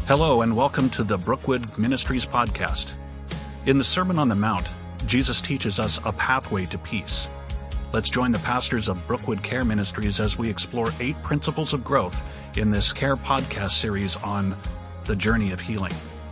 Hello and welcome to the Brookwood Ministries podcast. In the Sermon on the Mount, Jesus teaches us a pathway to peace. Let's join the pastors of Brookwood Care Ministries as we explore 8 principles of growth in this care podcast series on the journey of healing.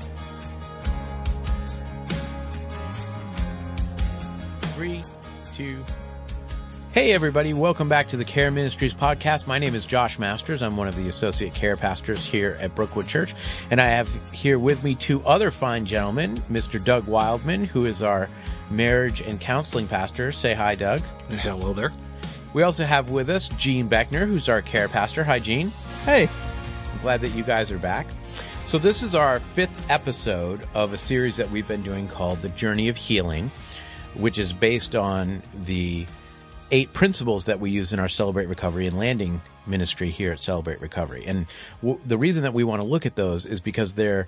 Three, two. Hey everybody, welcome back to the Care Ministries podcast. My name is Josh Masters. I'm one of the associate care pastors here at Brookwood Church, and I have here with me 2 other fine gentlemen, Mr. Doug Wildman, who is our marriage and counseling pastor. Say hi, Doug. Hello there. We also have with us Gene Beckner, who's our care pastor. Hi, Gene. Hey. I'm glad that you guys are back. So this is our 5th episode of a series that we've been doing called The Journey of Healing, which is based on the 8 principles that we use in our Celebrate Recovery and Landing ministry here at Celebrate Recovery. And the reason that we want to look at those is because they're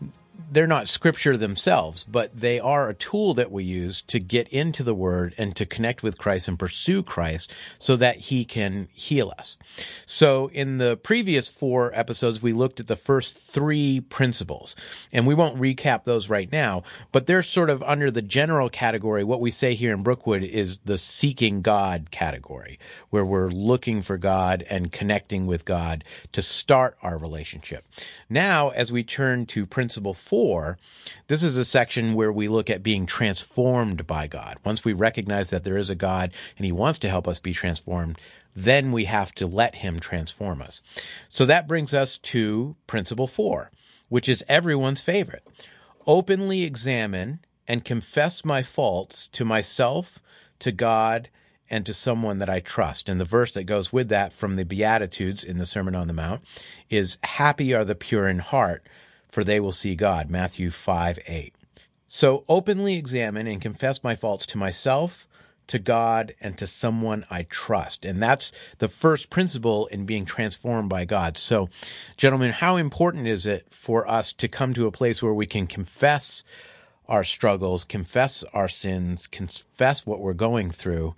not scripture themselves, but they are a tool that we use to get into the Word and to connect with Christ and pursue Christ so that He can heal us. So in the previous 4 episodes, we looked at the first 3 principles, and we won't recap those right now, but they're sort of under the general category. What we say here in Brookwood is the seeking God category, where we're looking for God and connecting with God to start our relationship. Now, as we turn to principle 4, this is a section where we look at being transformed by God. Once we recognize that there is a God and He wants to help us be transformed, then we have to let Him transform us. So that brings us to principle 4, which is everyone's favorite. Openly examine and confess my faults to myself, to God, and to someone that I trust. And the verse that goes with that from the Beatitudes in the Sermon on the Mount is, happy are the pure in heart, for they will see God, Matthew 5:8. So openly examine and confess my faults to myself, to God, and to someone I trust. And that's the first principle in being transformed by God. So, gentlemen, how important is it for us to come to a place where we can confess our struggles, confess our sins, confess what we're going through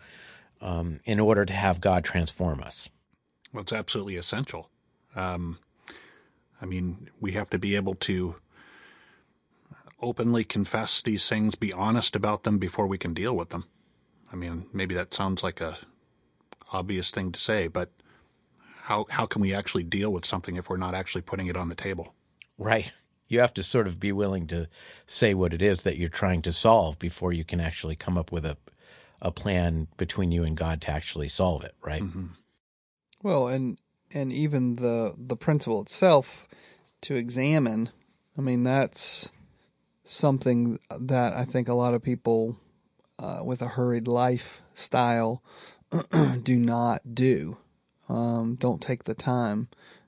in order to have God transform us? Well, it's absolutely essential. We have to be able to openly confess these things, be honest about them before we can deal with them. Maybe that sounds like a obvious thing to say, but how can we actually deal with something if we're not actually putting it on the table? Right. You have to sort of be willing to say what it is that you're trying to solve before you can actually come up with a plan between you and God to actually solve it, right? Mm-hmm. Well, and even the principle itself, to examine, that's something that I think a lot of people with a hurried lifestyle do not do. Don't take the time.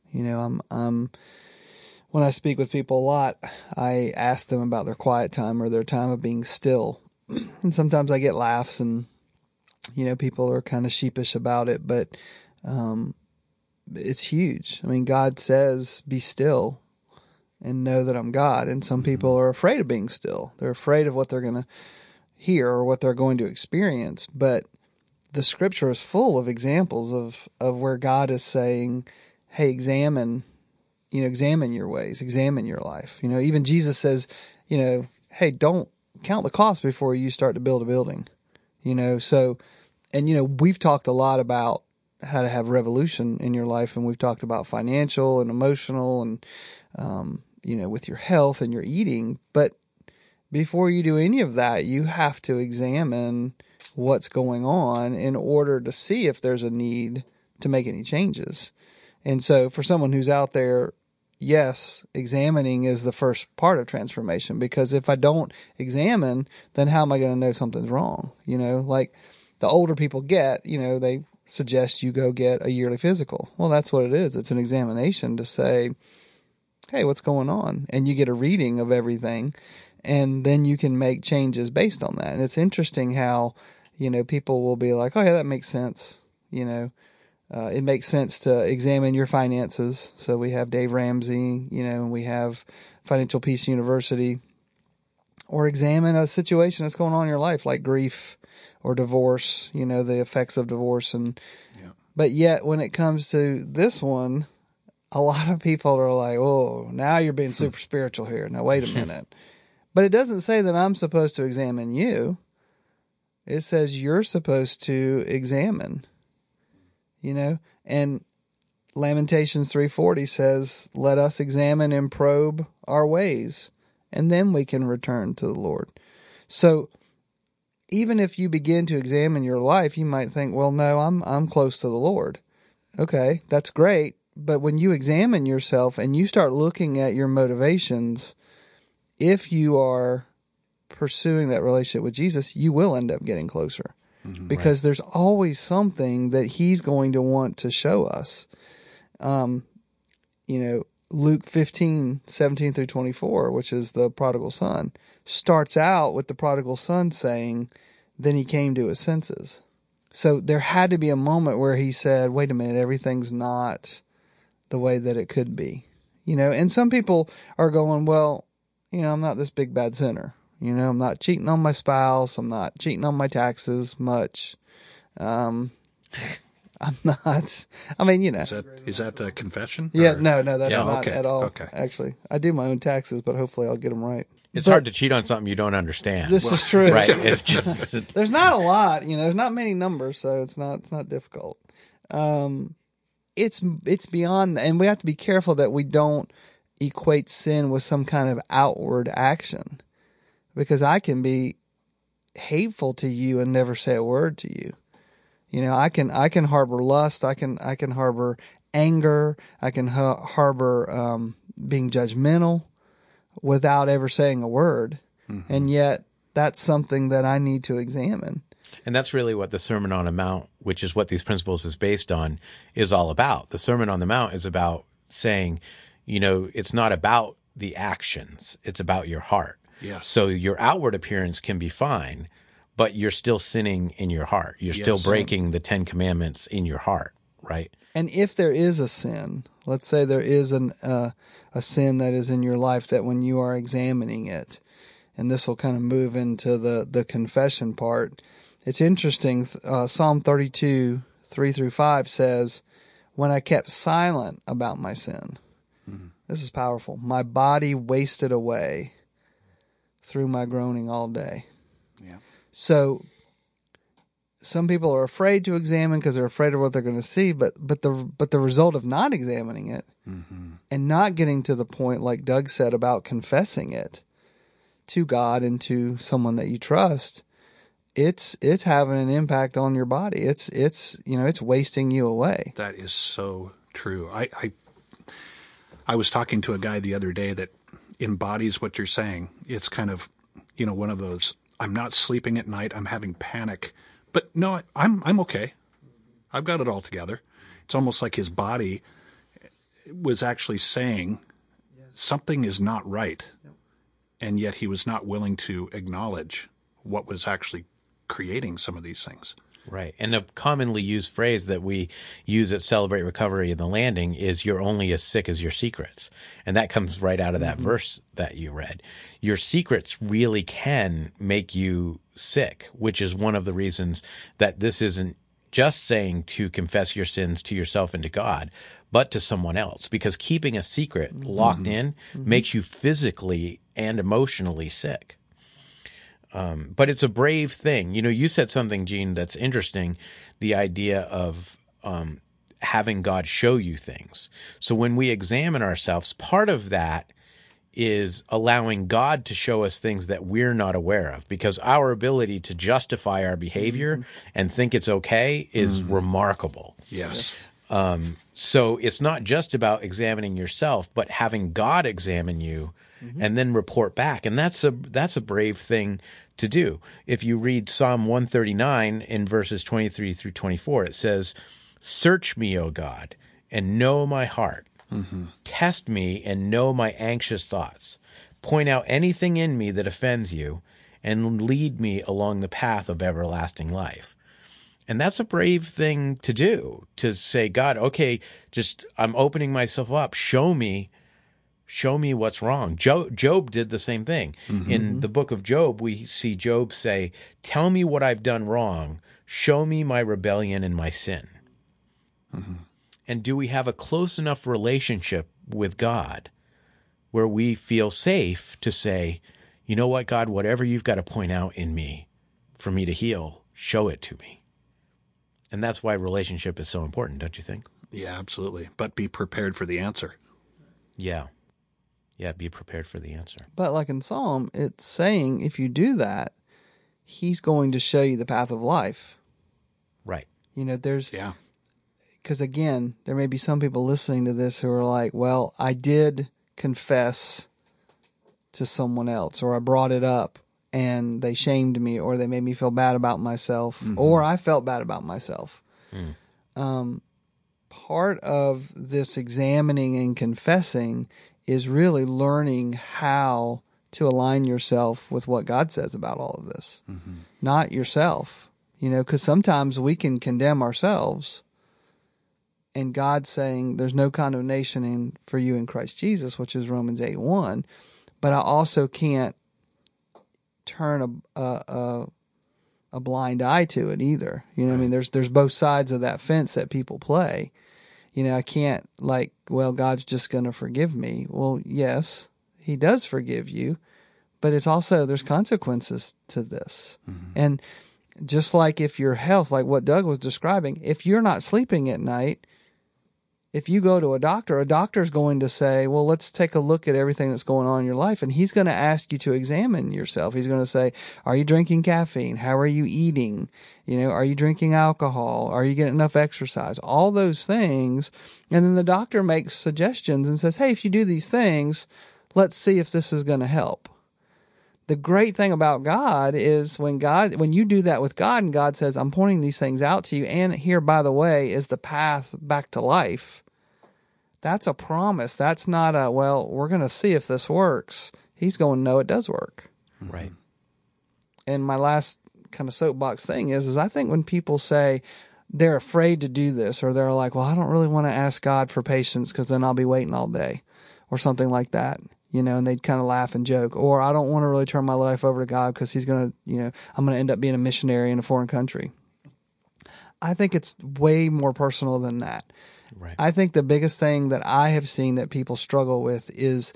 When I speak with people a lot, I ask them about their quiet time or their time of being still. And sometimes I get laughs and, people are kind of sheepish about it, but it's huge. God says, be still and know that I'm God. And some people are afraid of being still. They're afraid of what they're going to hear or what they're going to experience. But the scripture is full of examples of where God is saying, hey, examine your ways, examine your life. Even Jesus says, hey, don't count the cost before you start to build a building. We've talked a lot about how to have revolution in your life, and we've talked about financial and emotional and, with your health and your eating. But before you do any of that, you have to examine what's going on in order to see if there's a need to make any changes. And so for someone who's out there, yes, examining is the first part of transformation, because if I don't examine, then how am I going to know something's wrong? Like the older people get, they suggest you go get a yearly physical. Well, that's what it is. It's an examination to say, hey, what's going on? And you get a reading of everything, and then you can make changes based on that. And it's interesting how, people will be like, oh yeah, that makes sense. It makes sense to examine your finances. So we have Dave Ramsey, and we have Financial Peace University. Or examine a situation that's going on in your life, like grief or divorce, the effects of divorce. But yet, when it comes to this one, a lot of people are like, oh, now you're being super spiritual here. Now, wait a minute. But it doesn't say that I'm supposed to examine you. It says you're supposed to examine, and Lamentations 3:40 says, let us examine and probe our ways, and then we can return to the Lord. So even if you begin to examine your life, you might think, well, no, I'm close to the Lord. Okay, that's great. But when you examine yourself and you start looking at your motivations, if you are pursuing that relationship with Jesus, you will end up getting closer. Because there's always something that he's going to want to show us. Luke 15:17-24, which is the prodigal son, starts out with the prodigal son saying, then he came to his senses. So there had to be a moment where he said, wait a minute, everything's not the way that it could be. And some people are going, well, I'm not this big bad sinner. I'm not cheating on my spouse. I'm not cheating on my taxes much. I'm not. I mean, Is that a confession? Yeah, no, that's not okay, at all. Okay. Actually, I do my own taxes, but hopefully I'll get them right. It's hard to cheat on something you don't understand. This is true. Right? It's just There's not a lot, there's not many numbers, so it's not difficult. It's beyond, and we have to be careful that we don't equate sin with some kind of outward action, because I can be hateful to you and never say a word to you. I can harbor lust. I can harbor anger. I can harbor being judgmental without ever saying a word. And yet that's something that I need to examine. And that's really what the Sermon on the Mount, which is what these principles is based on, is all about. The Sermon on the Mount is about saying, it's not about the actions. It's about your heart. Yes. So your outward appearance can be fine, but you're still sinning in your heart. You're still breaking the 10 Commandments in your heart, right? And if there is a sin, let's say there is a sin that is in your life that when you are examining it, and this will kind of move into the confession part, it's interesting. Psalm 32, 3-5 says, when I kept silent about my sin, this is powerful, my body wasted away through my groaning all day. Yeah. So some people are afraid to examine because they're afraid of what they're going to see, but the result of not examining it and not getting to the point, like Doug said, about confessing it to God and to someone that you trust, it's having an impact on your body. It's wasting you away. That is so true. I was talking to a guy the other day that embodies what you're saying. It's kind of, one of those, I'm not sleeping at night, I'm having panic. But no, I'm okay. I've got it all together. It's almost like his body was actually saying something is not right. And yet he was not willing to acknowledge what was actually creating some of these things. Right. And a commonly used phrase that we use at Celebrate Recovery and the Landing is you're only as sick as your secrets. And that comes right out of that verse that you read. Your secrets really can make you sick, which is one of the reasons that this isn't just saying to confess your sins to yourself and to God, but to someone else. Because keeping a secret locked in makes you physically and emotionally sick. But it's a brave thing. You said something, Gene, that's interesting, the idea of having God show you things. So when we examine ourselves, part of that is allowing God to show us things that we're not aware of, because our ability to justify our behavior and think it's okay is remarkable. Yes. So it's not just about examining yourself, but having God examine you and then report back. And that's a brave thing to do. If you read Psalm 139 in verses 23-24, it says, "Search me, O God, and know my heart. Test me and know my anxious thoughts. Point out anything in me that offends you, and lead me along the path of everlasting life." And that's a brave thing to do, to say, God, okay, I'm opening myself up. Show me what's wrong. Job did the same thing. In the book of Job, we see Job say, tell me what I've done wrong. Show me my rebellion and my sin. And do we have a close enough relationship with God where we feel safe to say, you know what, God, whatever you've got to point out in me for me to heal, show it to me. And that's why relationship is so important, don't you think? Yeah, absolutely. But be prepared for the answer. Yeah. Yeah, be prepared for the answer. But like in Psalm, it's saying if you do that, he's going to show you the path of life. Right. You know, there's, Yeah. because again, there may be some people listening to this who are like, well, I did confess to someone else, or I brought it up and they shamed me, or they made me feel bad about myself, or I felt bad about myself. Part of this examining and confessing is really learning how to align yourself with what God says about all of this, not yourself. You know, because sometimes we can condemn ourselves, and God's saying there's no condemnation for you in Christ Jesus, which is Romans 8:1. But I also can't turn a blind eye to it either. You know what I mean? There's both sides of that fence that people play. You know, I can't like, well, God's just going to forgive me. Well, yes, he does forgive you, but it's also, there's consequences to this. And just like if your health, like what Doug was describing, if you're not sleeping at night, if you go to a doctor's going to say, well, let's take a look at everything that's going on in your life. And he's going to ask you to examine yourself. He's going to say, are you drinking caffeine? How are you eating? You know, are you drinking alcohol? Are you getting enough exercise? All those things. And then the doctor makes suggestions and says, hey, if you do these things, let's see if this is going to help. The great thing about God is when you do that with God and God says, I'm pointing these things out to you, and here, by the way, is the path back to life. That's a promise. That's not a, well, we're going to see if this works. He's going, no, it does work. Right. And my last kind of soapbox thing is I think when people say they're afraid to do this, or they're like, well, I don't really want to ask God for patience because then I'll be waiting all day, or something like that. You know, and they'd kind of laugh and joke. Or I don't want to really turn my life over to God because he's going to, you know, I'm going to end up being a missionary in a foreign country. I think it's way more personal than that. Right. I think the biggest thing that I have seen that people struggle with is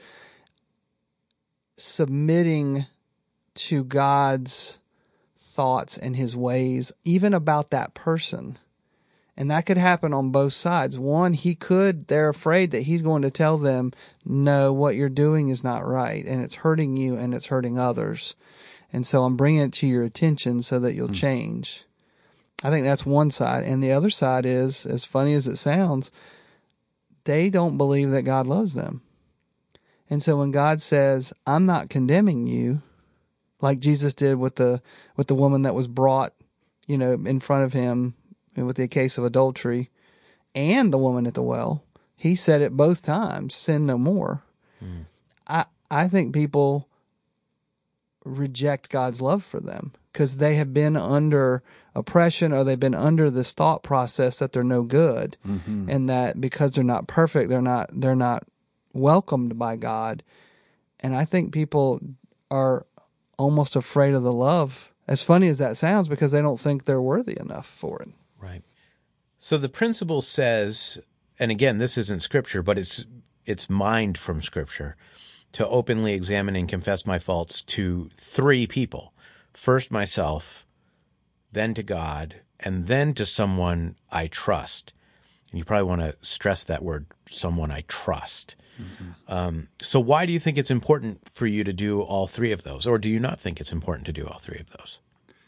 submitting to God's thoughts and his ways, even about that person. And that could happen on both sides. One, they're afraid that he's going to tell them, no, what you're doing is not right, and it's hurting you and it's hurting others. And so I'm bringing it to your attention so that you'll change. I think that's one side. And the other side is, as funny as it sounds, they don't believe that God loves them. And so when God says, I'm not condemning you, like Jesus did with the woman that was brought, you know, in front of him, with the case of adultery, and the woman at the well, he said it both times, sin no more. I think people reject God's love for them because they have been under oppression, or they've been under this thought process that they're no good, and that because they're not perfect, they're not welcomed by God. And I think people are almost afraid of the love, as funny as that sounds, because they don't think they're worthy enough for it. Right. So the principle says, and again, this isn't scripture, but it's mined from scripture, to openly examine and confess my faults to 3 people. First myself, then to God, and then to someone I trust. And you probably want to stress that word, someone I trust. So why do you think it's important for you to do all 3 of those? Or do you not think it's important to do all 3 of those?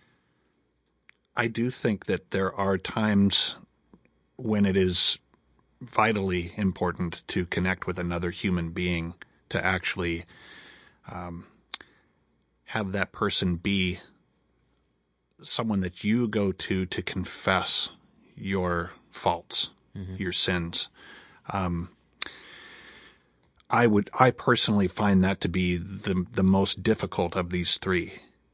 I do think that there are times when it is vitally important to connect with another human being, to actually have that person be someone that you go to confess your faults, your sins. I personally find that to be the most difficult of these 3.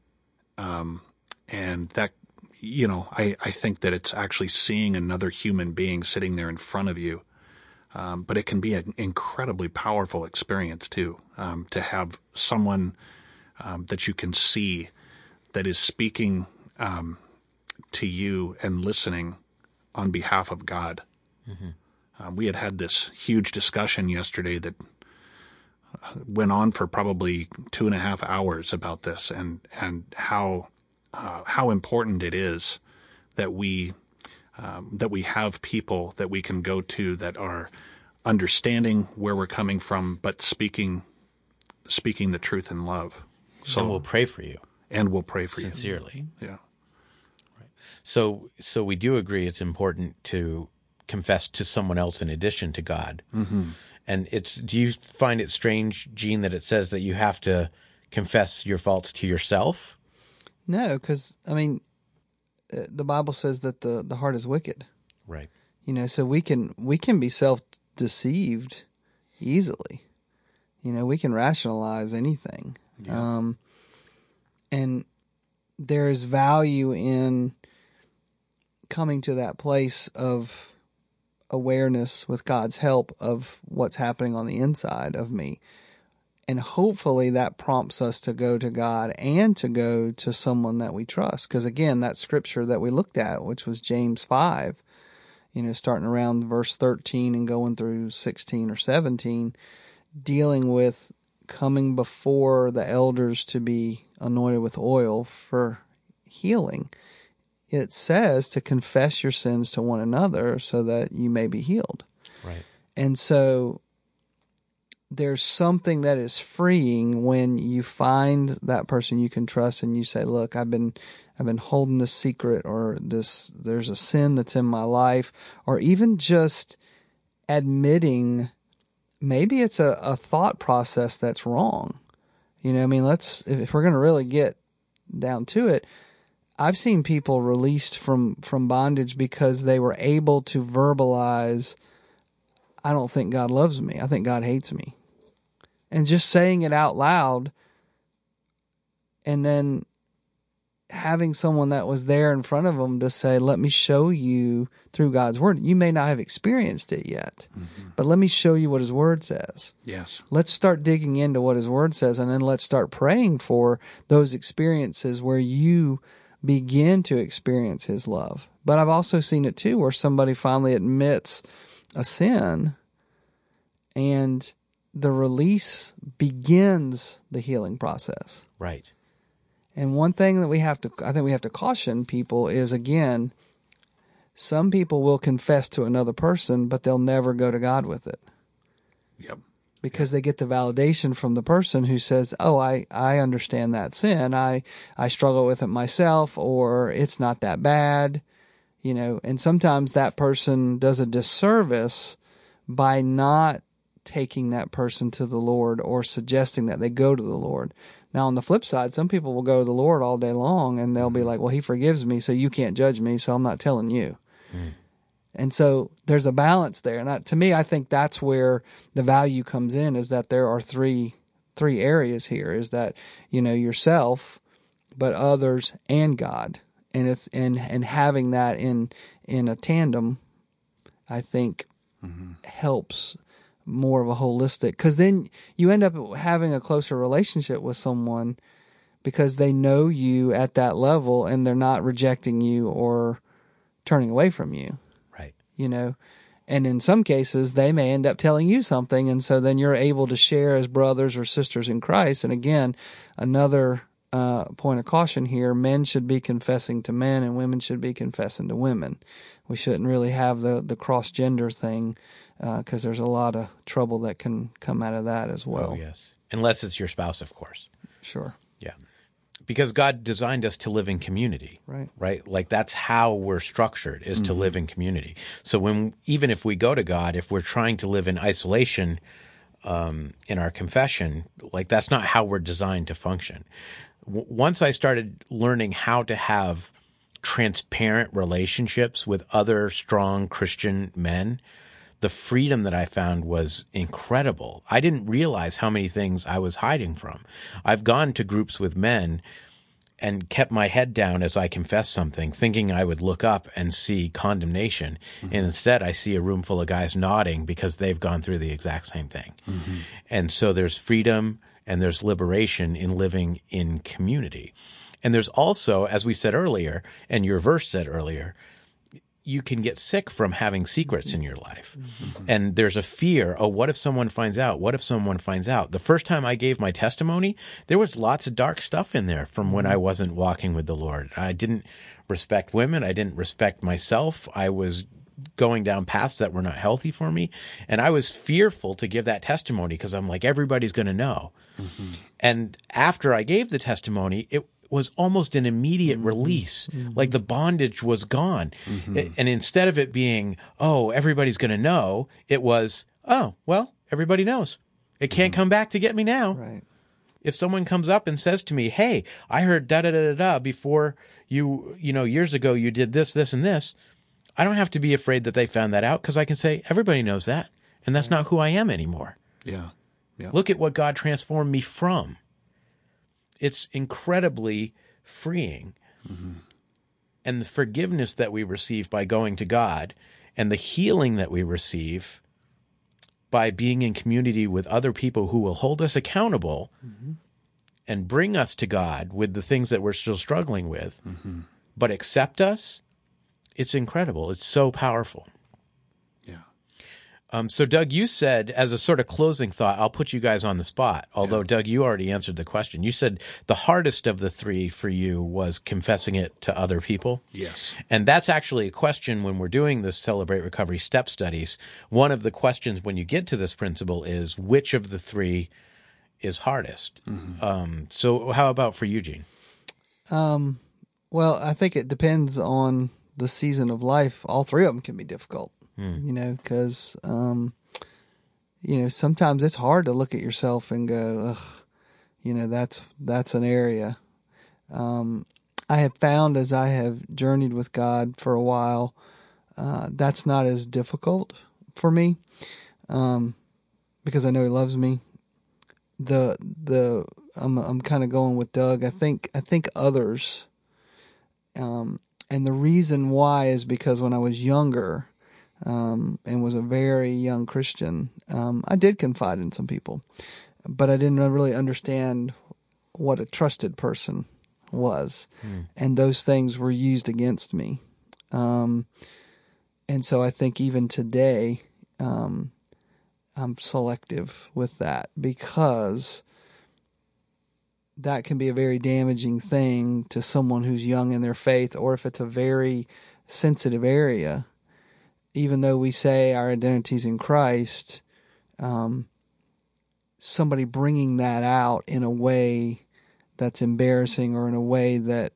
And that, you know, I think that it's actually seeing another human being sitting there in front of you. But it can be an incredibly powerful experience too, to have someone that you can see that is speaking to you and listening on behalf of God. We had this huge discussion yesterday that went on for probably 2.5 hours about this, and how important it is that we have people that we can go to that are understanding where we're coming from, but speaking the truth in love. So and we'll pray for you. And we'll pray for sincerely. You. Yeah. Right. So we do agree it's important to confess to someone else in addition to God. Mm-hmm. And do you find it strange, Gene, that it says that you have to confess your faults to yourself? No, because, the Bible says that the heart is wicked. Right. So we can be self-deceived easily. We can rationalize anything. Yeah. And there is value in coming to that place of awareness with God's help of what's happening on the inside of me. And hopefully that prompts us to go to God and to go to someone that we trust. Because again, that scripture that we looked at, which was James 5, starting around verse 13 and going through 16 or 17, dealing with coming before the elders to be anointed with oil for healing. It says to confess your sins to one another so that you may be healed. Right. And so there's something that is freeing when you find that person you can trust and you say, look, I've been holding this secret, or there's a sin that's in my life, or even just admitting maybe it's a thought process that's wrong. If we're going to really get down to it, I've seen people released from bondage because they were able to verbalize, I don't think God loves me. I think God hates me. And just saying it out loud, and then having someone that was there in front of them to say, let me show you through God's word. You may not have experienced it yet, but let me show you what his word says. Yes. Let's start digging into what his word says, and then let's start praying for those experiences where you begin to experience his love. But I've also seen it too, where somebody finally admits a sin and the release begins the healing process. Right. And one thing that I think we have to caution people is, again, some people will confess to another person, but they'll never go to God with it. Yep. Because they get the validation from the person who says, oh, I understand that sin. I struggle with it myself, or it's not that bad, and sometimes that person does a disservice by not taking that person to the Lord or suggesting that they go to the Lord. Now, on the flip side, some people will go to the Lord all day long and they'll be like, well, he forgives me, so you can't judge me, so I'm not telling you. And so there's a balance there. And to me, I think that's where the value comes in, is that there are three areas here, is that, yourself, but others and God. And it's and having that in a tandem, I think helps more of a holistic, because then you end up having a closer relationship with someone because they know you at that level and they're not rejecting you or turning away from you. Right. And in some cases they may end up telling you something, and so then you're able to share as brothers or sisters in Christ. And again, another point of caution here, men should be confessing to men and women should be confessing to women. We shouldn't really have the cross-gender thing, because there's a lot of trouble that can come out of that as well. Oh, yes. Unless it's your spouse, of course. Sure. Yeah. Because God designed us to live in community. Right. Right? Like, that's how we're structured, is to live in community. So even if we go to God, if we're trying to live in isolation in our confession, like, that's not how we're designed to function. Once I started learning how to have transparent relationships with other strong Christian men, the freedom that I found was incredible. I didn't realize how many things I was hiding from. I've gone to groups with men and kept my head down as I confessed something, thinking I would look up and see condemnation. And instead, I see a room full of guys nodding because they've gone through the exact same thing. And so there's freedom and there's liberation in living in community. And there's also, as we said earlier, and your verse said earlier, you can get sick from having secrets in your life. And there's a fear, oh, what if someone finds out? What if someone finds out? The first time I gave my testimony, there was lots of dark stuff in there from when I wasn't walking with the Lord. I didn't respect women. I didn't respect myself. I was going down paths that were not healthy for me. And I was fearful to give that testimony because I'm like, everybody's going to know. And after I gave the testimony, it was almost an immediate release. Like the bondage was gone. And instead of it being, oh, everybody's going to know, it was, oh, well, everybody knows. It can't come back to get me now. Right. If someone comes up and says to me, hey, I heard da-da-da-da-da before you know, years ago you did this, this, and this, I don't have to be afraid that they found that out because I can say, everybody knows that. And that's not who I am anymore. Yeah. Look at what God transformed me from. It's incredibly freeing. And the forgiveness that we receive by going to God and the healing that we receive by being in community with other people who will hold us accountable and bring us to God with the things that we're still struggling with, but accept us, it's incredible. It's so powerful. So, Doug, you said, as a sort of closing thought, I'll put you guys on the spot, although, Doug, you already answered the question. You said the hardest of the three for you was confessing it to other people. Yes. And that's actually a question when we're doing the Celebrate Recovery step studies. One of the questions when you get to this principle is, which of the three is hardest? So how about for you, Gene? Well, I think it depends on the season of life. All three of them can be difficult. You know, because, you know, sometimes it's hard to look at yourself and go, ugh, you know, that's an area. I have found as I have journeyed with God for a while, that's not as difficult for me, because I know He loves me. I'm kind of going with Doug. I think others, and the reason why is because when I was younger, and was a very young Christian, I did confide in some people, but I didn't really understand what a trusted person was. And those things were used against me. And so I think even today, I'm selective with that because that can be a very damaging thing to someone who's young in their faith, or if it's a very sensitive area. Even though we say our identity's in Christ, somebody bringing that out in a way that's embarrassing or in a way that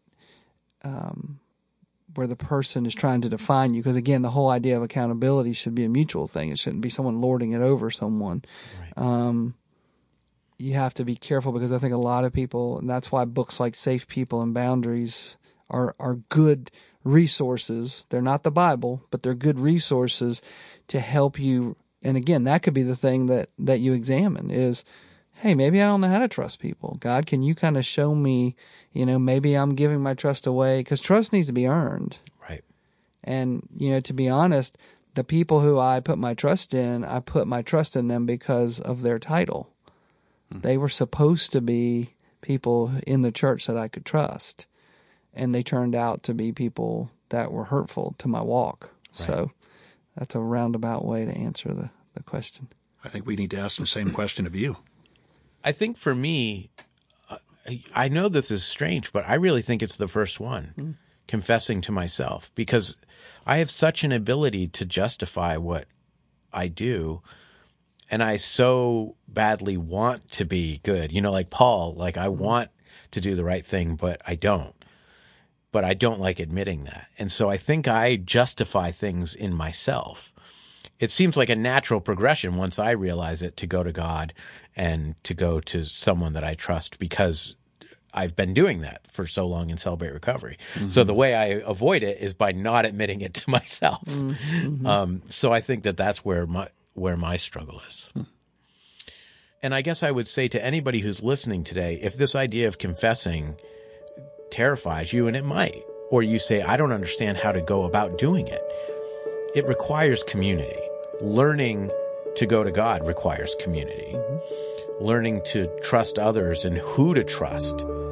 where the person is trying to define you. Because, again, the whole idea of accountability should be a mutual thing. It shouldn't be someone lording it over someone. Right. You have to be careful because I think a lot of people, and that's why books like Safe People and Boundaries are good resources. They're not the Bible, but they're good resources to help you. And again, that could be the thing that you examine is, hey, maybe I don't know how to trust people. God, can you kind of show me, you know, maybe I'm giving my trust away, because trust needs to be earned. Right. And, you know, to be honest, the people who I put my trust in, I put my trust in them because of their title. They were supposed to be people in the church that I could trust. And they turned out to be people that were hurtful to my walk. Right. So that's a roundabout way to answer the question. I think we need to ask the same question of you. I think for me, I know this is strange, but I really think it's the first one, confessing to myself, because I have such an ability to justify what I do. And I so badly want to be good. You know, like Paul, like I want to do the right thing, but I don't. But I don't like admitting that. And so I think I justify things in myself. It seems like a natural progression once I realize it to go to God and to go to someone that I trust, because I've been doing that for so long in Celebrate Recovery. So the way I avoid it is by not admitting it to myself. So I think that's where my struggle is. And I guess I would say to anybody who's listening today, if this idea of confessing terrifies you, and it might, or you say, I don't understand how to go about doing it, it requires community. Learning to go to God requires community. Learning to trust others and who to trust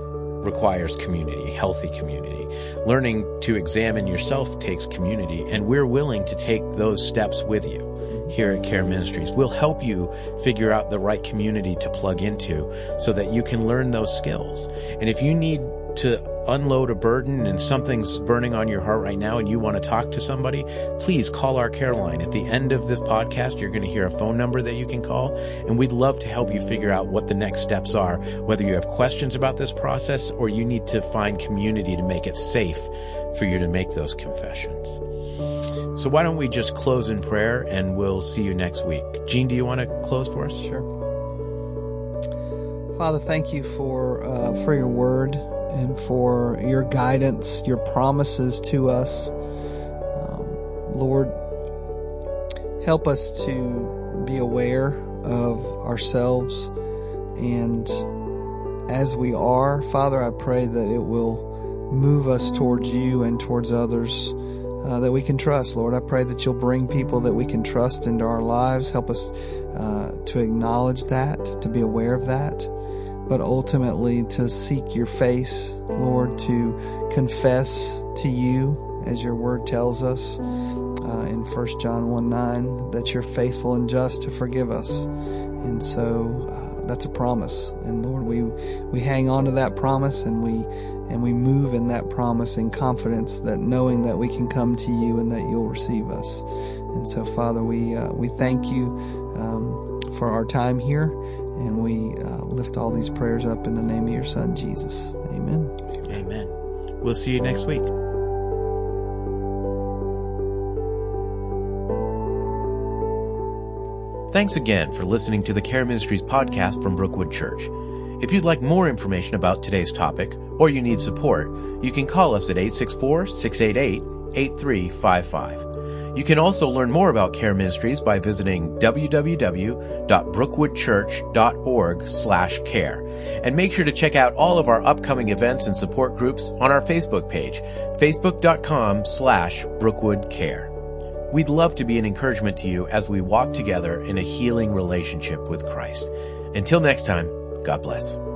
requires community, healthy community. Learning to examine yourself takes community, and we're willing to take those steps with you here at Care Ministries. We'll help you figure out the right community to plug into so that you can learn those skills. And if you need to unload a burden and something's burning on your heart right now and you want to talk to somebody, please call our care line. At the end of this podcast, you're going to hear a phone number that you can call, and we'd love to help you figure out what the next steps are, whether you have questions about this process or you need to find community to make it safe for you to make those confessions. So why don't we just close in prayer, and we'll see you next week. Gene, do you want to close for us? Sure. Father, thank you for your word and for your guidance, your promises to us. Lord, help us to be aware of ourselves, and as we are, Father, I pray that it will move us towards you and towards others that we can trust. Lord, I pray that you'll bring people that we can trust into our lives. Help us to acknowledge that, to be aware of that, but ultimately to seek your face, Lord, to confess to you, as your word tells us in 1 John 1:9, that you're faithful and just to forgive us. And so that's a promise. And Lord, we hang on to that promise, and we move in that promise in confidence, that knowing that we can come to you and that you'll receive us. And so, Father, we thank you for our time here, and we lift all these prayers up in the name of your Son, Jesus. Amen. Amen. We'll see you next week. Thanks again for listening to the Care Ministries podcast from Brookwood Church. If you'd like more information about today's topic, or you need support, you can call us at 864-688-8355. You can also learn more about Care Ministries by visiting www.brookwoodchurch.org/care. And make sure to check out all of our upcoming events and support groups on our Facebook page, facebook.com/BrookwoodCare. We'd love to be an encouragement to you as we walk together in a healing relationship with Christ. Until next time, God bless.